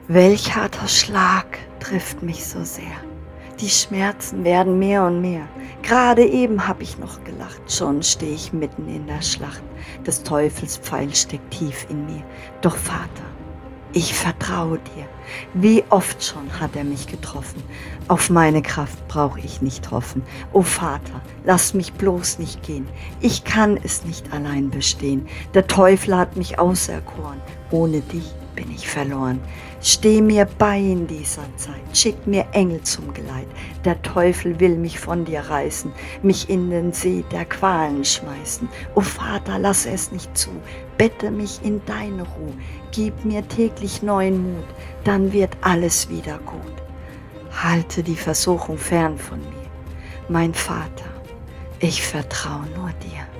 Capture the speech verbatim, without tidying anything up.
Welch harter Schlag trifft mich so sehr. Die Schmerzen werden mehr und mehr. Gerade eben hab ich noch gelacht, schon steh ich mitten in der Schlacht. Des Teufels Pfeil steckt tief in mir. Doch Vater, ich vertraue dir. Wie oft schon hat er mich getroffen. Auf meine Kraft brauch ich nicht hoffen. O Vater, lass mich bloß nicht gehen. Ich kann es nicht allein bestehen. Der Teufel hat mich auserkoren. Ohne dich bin ich verloren. Steh mir bei in dieser Zeit, schick mir Engel zum Geleit. Der Teufel will mich von dir reißen, mich in den See der Qualen schmeißen. O Vater, lass es nicht zu, bette mich in deine Ruhe. Gib mir täglich neuen Mut, dann wird alles wieder gut. Halte die Versuchung fern von mir. Mein Vater, ich vertraue nur dir.